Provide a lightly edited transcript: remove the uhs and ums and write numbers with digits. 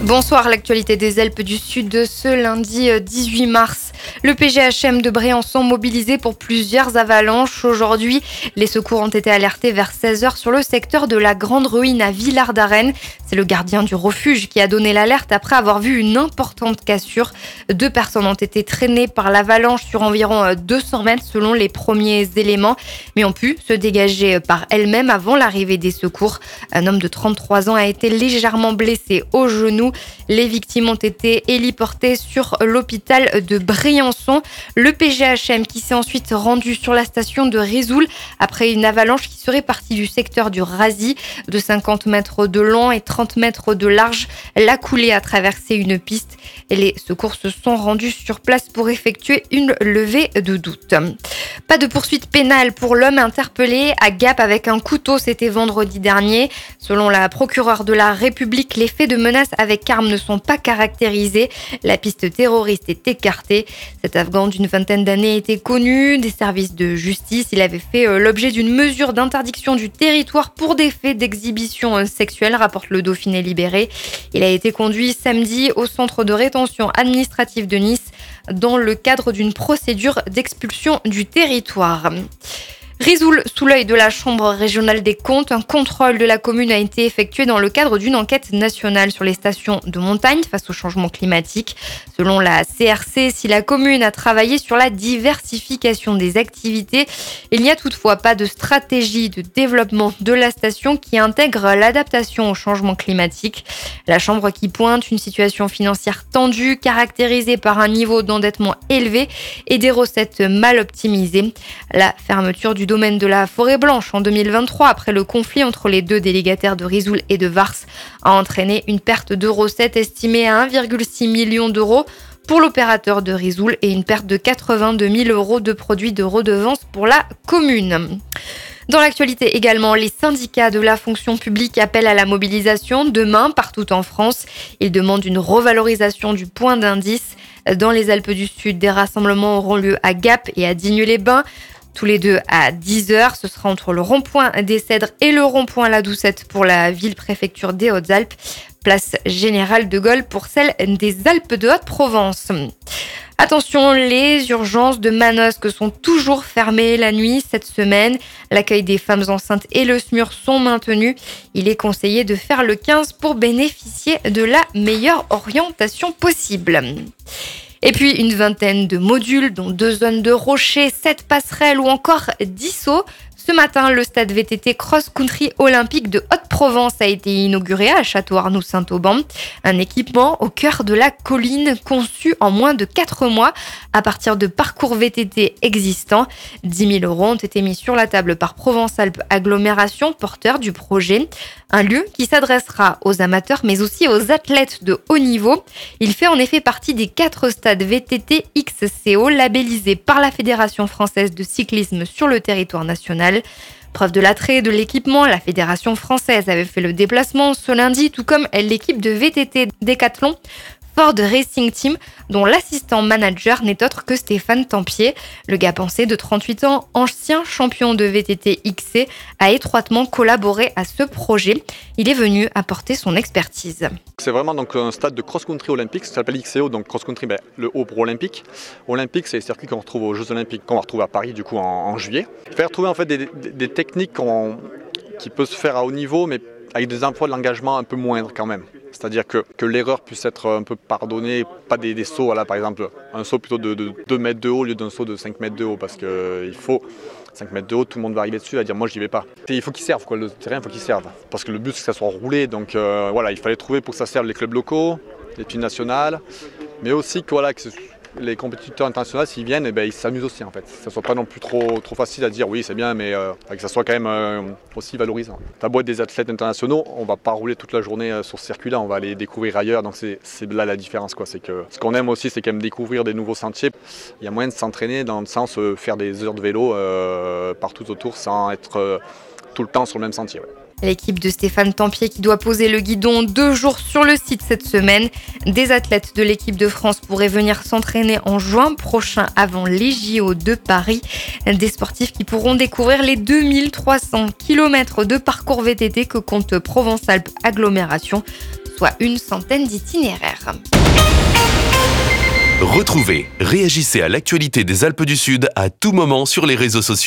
Bonsoir, l'actualité des Alpes du Sud de ce lundi 18 mars. Le PGHM de Briançon mobilisé pour plusieurs avalanches. Aujourd'hui, les secours ont été alertés vers 16h sur le secteur de la Grande Ruine à Villard-d'Arène. C'est le gardien du refuge qui a donné l'alerte après avoir vu une importante cassure. 2 personnes ont été traînées par l'avalanche sur environ 200 mètres selon les premiers éléments, mais ont pu se dégager par elles-mêmes avant l'arrivée des secours. Un homme de 33 ans a été légèrement blessé au genou. Les victimes ont été héliportées sur l'hôpital de Briançon. Le PGHM qui s'est ensuite rendu sur la station de Risoul après une avalanche qui serait partie du secteur du Razy de 50 mètres de long et 30 mètres de large. La coulée a traversé une piste et les secours se sont rendus sur place pour effectuer une levée de doute. Pas de poursuite pénale pour l'homme interpellé à Gap avec un couteau, c'était vendredi dernier. Selon la procureure de la République, les faits de menace avec arme ne sont pas caractérisés. La piste terroriste est écartée. Cet Afghan d'une vingtaine d'années était connu des services de justice. Il avait fait l'objet d'une mesure d'interdiction du territoire pour des faits d'exhibition sexuelle, rapporte le Dauphiné Libéré. Il a été conduit samedi au centre de rétention administrative de Nice dans le cadre d'une procédure d'expulsion du territoire. Risoul, sous l'œil de la Chambre régionale des comptes, un contrôle de la commune a été effectué dans le cadre d'une enquête nationale sur les stations de montagne face au changement climatique. Selon la CRC, si la commune a travaillé sur la diversification des activités, il n'y a toutefois pas de stratégie de développement de la station qui intègre l'adaptation au changement climatique. La Chambre qui pointe une situation financière tendue, caractérisée par un niveau d'endettement élevé et des recettes mal optimisées. La fermeture du domaine de la Forêt Blanche en 2023, après le conflit entre les 2 délégataires de Risoul et de Vars, a entraîné une perte de recettes estimée à 1,6 million d'euros pour l'opérateur de Risoul et une perte de 82 000 euros de produits de redevance pour la commune. Dans l'actualité également, les syndicats de la fonction publique appellent à la mobilisation demain partout en France. Ils demandent une revalorisation du point d'indice. Dans les Alpes du Sud, des rassemblements auront lieu à Gap et à Digne-les-Bains. Tous les deux à 10h, ce sera entre le rond-point des Cèdres et le rond-point La Doucette pour la ville-préfecture des Hautes-Alpes. Place Générale de Gaulle pour celle des Alpes de Haute-Provence. Attention, les urgences de Manosque sont toujours fermées la nuit cette semaine. L'accueil des femmes enceintes et le SMUR sont maintenus. Il est conseillé de faire le 15 pour bénéficier de la meilleure orientation possible. Et puis une vingtaine de modules, dont 2 zones de rochers, 7 passerelles ou encore 10 sauts. Ce matin, le stade VTT Cross Country Olympique de Haute-Provence a été inauguré à Château-Arnoux-Saint-Auban. Un équipement au cœur de la colline conçu en moins de 4 mois à partir de parcours VTT existants. 10 000 euros ont été mis sur la table par Provence-Alpes Agglomération, porteur du projet. Un lieu qui s'adressera aux amateurs mais aussi aux athlètes de haut niveau. Il fait en effet partie des 4 stades VTT XCO labellisés par la Fédération française de cyclisme sur le territoire national. Preuve de l'attrait de l'équipement, la Fédération française avait fait le déplacement ce lundi, tout comme l'équipe de VTT Décathlon Ford Racing Team, dont l'assistant manager n'est autre que Stéphane Tempier. Le gars pensé de 38 ans, ancien champion de VTT XC, a étroitement collaboré à ce projet. Il est venu apporter son expertise. C'est vraiment donc un stade de cross-country olympique, ça s'appelle XCO, donc cross-country, le haut pour olympique. Olympique, c'est les circuits qu'on retrouve aux Jeux olympiques, qu'on va retrouver à Paris du coup en juillet. Il faut retrouver en fait des techniques qui peuvent se faire à haut niveau, mais avec des emplois de l'engagement un peu moindres quand même. C'est-à-dire que l'erreur puisse être un peu pardonnée, pas des sauts, voilà, par exemple un saut plutôt de 2 mètres de haut au lieu d'un saut de 5 mètres de haut, parce qu'il faut 5 mètres de haut, tout le monde va arriver dessus et va dire moi j'y vais pas. Et il faut qu'il serve, le terrain il faut qu'il serve, parce que le but c'est que ça soit roulé, donc voilà, il fallait trouver pour que ça serve les clubs locaux, les teams nationales, mais aussi que les compétiteurs internationaux, s'ils viennent, ils s'amusent aussi en fait. Que ça soit pas non plus trop facile à dire oui c'est bien, mais que ça soit quand même aussi valorisant. T'as beau être des athlètes internationaux, on va pas rouler toute la journée sur ce circuit-là, on va aller découvrir ailleurs. Donc c'est là la différence, quoi. C'est que ce qu'on aime aussi, c'est quand même découvrir des nouveaux sentiers. Il y a moyen de s'entraîner dans le sens faire des heures de vélo partout autour sans être tout le temps sur le même sentier. Ouais. L'équipe de Stéphane Tempier qui doit poser le guidon 2 jours sur le site cette semaine. Des athlètes de l'équipe de France pourraient venir s'entraîner en juin prochain avant les JO de Paris. Des sportifs qui pourront découvrir les 2300 km de parcours VTT que compte Provence-Alpes Agglomération, soit une centaine d'itinéraires. Retrouvez, réagissez à l'actualité des Alpes du Sud à tout moment sur les réseaux sociaux.